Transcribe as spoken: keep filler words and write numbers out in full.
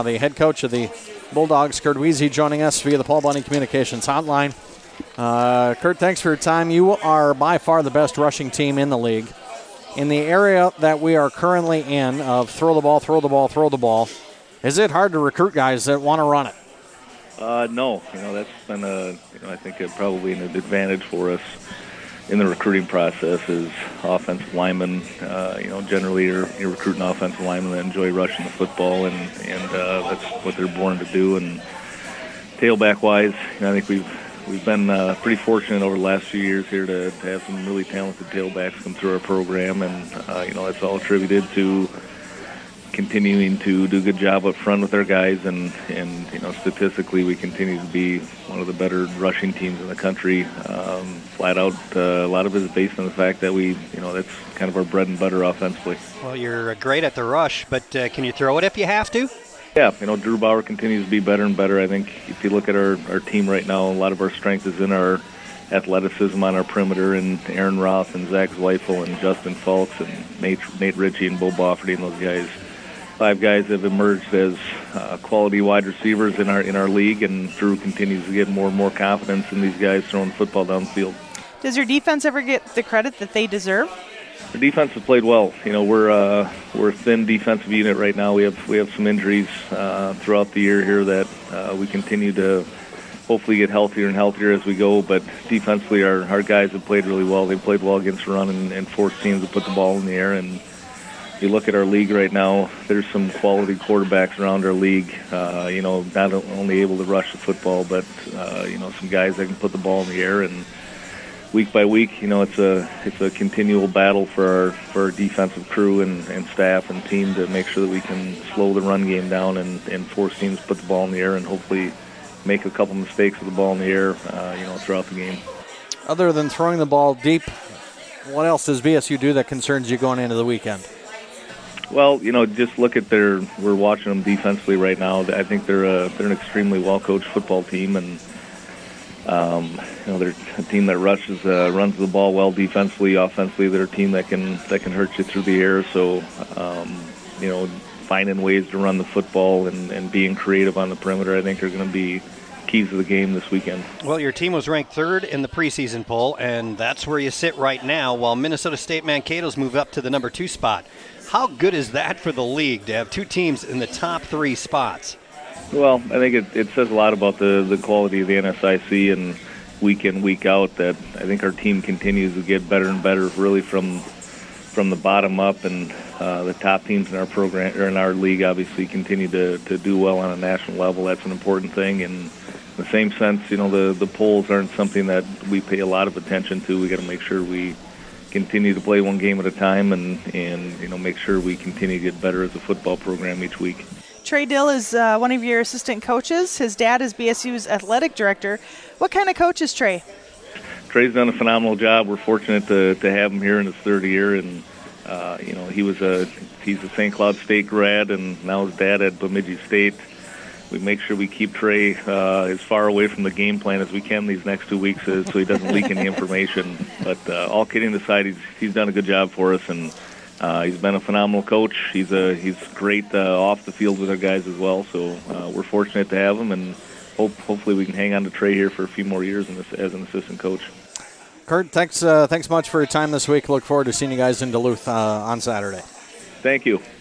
The head coach of the Bulldogs, Kurt Wiese, joining us via the Paul Bunny Communications hotline. Uh, Kurt, thanks for your time. You are by far the best rushing team in the league. In the area that we are currently in of throw the ball, throw the ball, throw the ball, is it hard to recruit guys that want to run it? Uh, no. You know, that's been, a, you know, I think, a, probably an advantage for us in the recruiting process is offensive linemen. Uh, you know, generally you're, you're recruiting offensive linemen that enjoy rushing the football, and, and uh, that's what they're born to do. And tailback-wise, you know, I think we've we've been uh, pretty fortunate over the last few years here to, to have some really talented tailbacks come through our program, and uh, you know, that's all attributed to continuing to do a good job up front with our guys, and, and you know, statistically we continue to be one of the better rushing teams in the country. Um, flat out, uh, a lot of it is based on the fact that we, you know, that's kind of our bread and butter offensively. Well, you're great at the rush, but uh, can you throw it if you have to? Yeah, you know, Drew Bauer continues to be better and better. I think if you look at our, our team right now, a lot of our strength is in our athleticism on our perimeter, and Aaron Roth and Zach Zweifel and Justin Fultz and Nate, Nate Ritchie and Bo Bofferty and those guys. Five guys have emerged as uh, quality wide receivers in our in our league, and Drew continues to get more and more confidence in these guys throwing the football down the field. Does your defense ever get the credit that they deserve? The defense has played well. You know, we're uh, we're a thin defensive unit right now. We have we have some injuries uh, throughout the year here that uh, we continue to hopefully get healthier and healthier as we go. But defensively, our, our guys have played really well. They played well against the run and, and forced teams to put the ball in the air. And you look at our league right now, there's some quality quarterbacks around our league, uh, you know, not only able to rush the football, but, uh, you know, some guys that can put the ball in the air. And week by week, you know, it's a it's a continual battle for our, for our defensive crew and, and staff and team to make sure that we can slow the run game down and, and force teams to put the ball in the air and hopefully make a couple mistakes with the ball in the air, uh, you know, throughout the game. Other than throwing the ball deep, what else does B S U do that concerns you going into the weekend? Well, you know, just look at their. We're watching them defensively right now. I think they're a, they're an extremely well-coached football team, and um, you know, they're a team that rushes, uh, runs the ball well defensively, offensively. They're a team that can that can hurt you through the air. So, um, you know, finding ways to run the football and, and being creative on the perimeter, I think, are going to be keys to the game this weekend. Well, your team was ranked third in the preseason poll, and that's where you sit right now, while Minnesota State Mankato's moved up to the number two spot. How good is that for the league to have two teams in the top three spots? Well, I think it, it says a lot about the, the quality of the N S I C, and week in, week out, that I think our team continues to get better and better, really from from the bottom up, and uh, the top teams in our program or in our league obviously continue to, to do well on a national level. That's an important thing. And in the same sense, you know, the, the polls aren't something that we pay a lot of attention to. We got to make sure we continue to play one game at a time, and, and you know, make sure we continue to get better as a football program each week. Trey Dill is uh, one of your assistant coaches. His dad is B S U's athletic director. What kind of coach is Trey? Trey's done a phenomenal job. We're fortunate to, to have him here in his third year, and uh, you know, he was a he's a Saint Cloud State grad, and now his dad at Bemidji State. We make sure we keep Trey uh, as far away from the game plan as we can these next two weeks, uh, so he doesn't leak any information. But uh, all kidding aside, he's he's done a good job for us, and uh, he's been a phenomenal coach. He's a he's great uh, off the field with our guys as well. So uh, we're fortunate to have him, and hope hopefully we can hang on to Trey here for a few more years in this, as an assistant coach. Kurt, thanks uh, thanks much for your time this week. Look forward to seeing you guys in Duluth uh, on Saturday. Thank you.